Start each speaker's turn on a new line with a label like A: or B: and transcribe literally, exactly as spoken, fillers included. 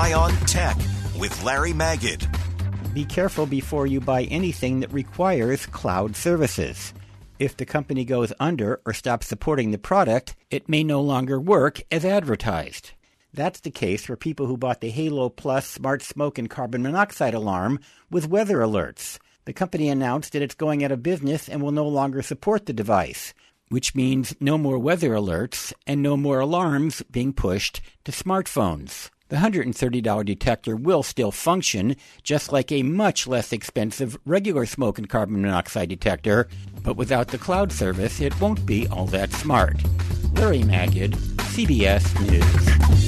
A: Eye on Tech with Larry Magid.
B: Be careful before you buy anything that requires cloud services. If the company goes under or stops supporting the product, it may no longer work as advertised. That's the case for people who bought the Halo Plus smart smoke and carbon monoxide alarm with weather alerts. The company announced that it's going out of business and will no longer support the device, which means no more weather alerts and no more alarms being pushed to smartphones. The one hundred thirty dollars detector will still function, just like a much less expensive regular smoke and carbon monoxide detector, but without the cloud service, it won't be all that smart. Larry Magid, C B S News.